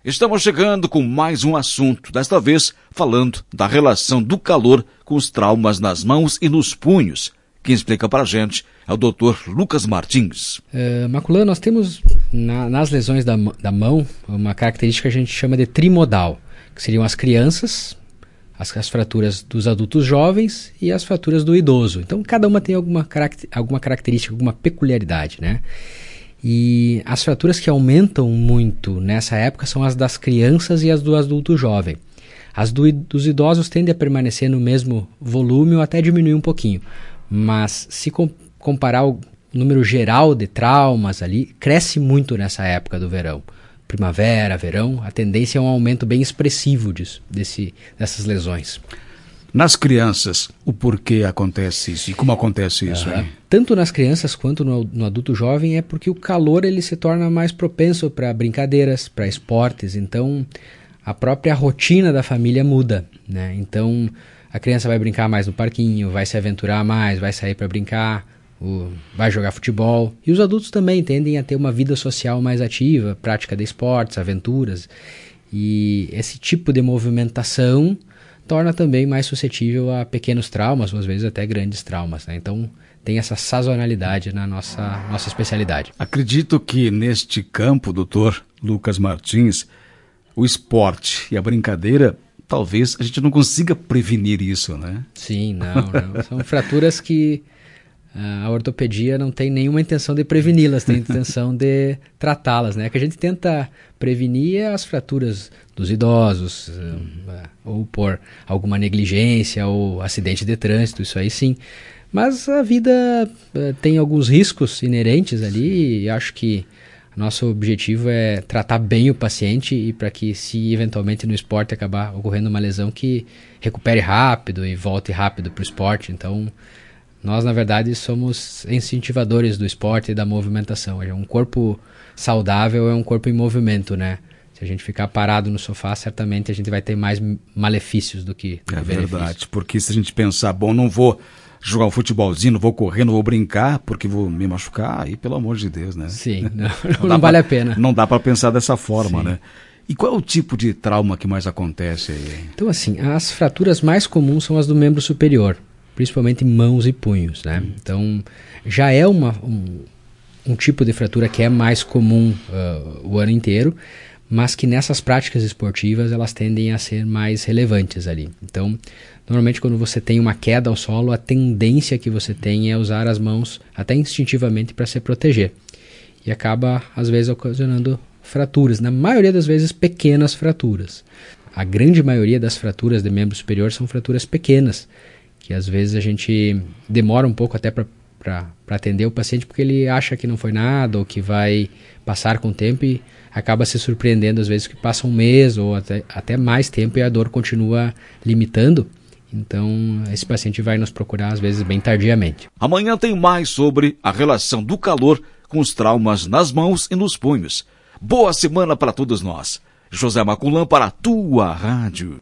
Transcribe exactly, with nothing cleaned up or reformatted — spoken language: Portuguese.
Estamos chegando com mais um assunto, desta vez falando da relação do calor com os traumas nas mãos e nos punhos. Quem explica para a gente é o doutor Lucas Martins. Uh, Maculan, nós temos na, nas lesões da, da mão uma característica que a gente chama de trimodal, que seriam as crianças, as, as fraturas dos adultos jovens e as fraturas do idoso. Então, cada uma tem alguma, caracter, alguma característica, alguma peculiaridade, né? E as fraturas que aumentam muito nessa época são as das crianças e as do adulto jovem. As do, dos idosos tendem a permanecer no mesmo volume ou até diminuir um pouquinho. Mas se com, comparar o número geral de traumas ali, cresce muito nessa época do verão. Primavera, verão, a tendência é um aumento bem expressivo disso, desse, dessas lesões. Nas crianças, o porquê acontece isso e como acontece isso? Uhum. Tanto nas crianças quanto no, no adulto jovem é porque o calor ele se torna mais propenso para brincadeiras, para esportes. Então, a própria rotina da família muda, né? Então, a criança vai brincar mais no parquinho, vai se aventurar mais, vai sair para brincar, o, vai jogar futebol. E os adultos também tendem a ter uma vida social mais ativa, prática de esportes, aventuras. E esse tipo de movimentação torna também mais suscetível a pequenos traumas, ou às vezes até grandes traumas, né? Então, tem essa sazonalidade na nossa, nossa especialidade. Acredito que neste campo, doutor Lucas Martins, o esporte e a brincadeira, talvez a gente não consiga prevenir isso, né? Sim, não, não. São fraturas que a ortopedia não tem nenhuma intenção de preveni-las, tem intenção de tratá-las, né? Que a gente tenta prevenir as fraturas dos idosos, ou por alguma negligência ou acidente de trânsito, isso aí sim. Mas a vida tem alguns riscos inerentes ali e acho que nosso objetivo é tratar bem o paciente e para que, se eventualmente no esporte acabar ocorrendo uma lesão, que recupere rápido e volte rápido para o esporte. Então, nós, na verdade, somos incentivadores do esporte e da movimentação. Um corpo saudável é um corpo em movimento, né? Se a gente ficar parado no sofá, certamente a gente vai ter mais malefícios do que é benefícios. Verdade, porque se a gente pensar, bom, não vou jogar um futebolzinho, não vou correr, não vou brincar, porque vou me machucar, aí pelo amor de Deus, né? Sim, não, não, não vale pra, a pena. Não dá para pensar dessa forma, Sim. né? E qual é o tipo de trauma que mais acontece aí? Então, assim, as fraturas mais comuns são as do membro superior, principalmente mãos e punhos, né? Hum. Então, já é uma, um, um tipo de fratura que é mais comum uh, o ano inteiro, mas que nessas práticas esportivas elas tendem a ser mais relevantes ali. Então, normalmente quando você tem uma queda ao solo, a tendência que você tem é usar as mãos até instintivamente para se proteger. E acaba, às vezes, ocasionando fraturas, na maioria das vezes pequenas fraturas. A grande maioria das fraturas de membro superior são fraturas pequenas, que às vezes a gente demora um pouco até para para atender o paciente porque ele acha que não foi nada ou que vai passar com o tempo e acaba se surpreendendo às vezes que passa um mês ou até, até mais tempo e a dor continua limitando. Então esse paciente vai nos procurar às vezes bem tardiamente. Amanhã tem mais sobre a relação do calor com os traumas nas mãos e nos punhos. Boa semana para todos nós. José Maculan para a tua rádio.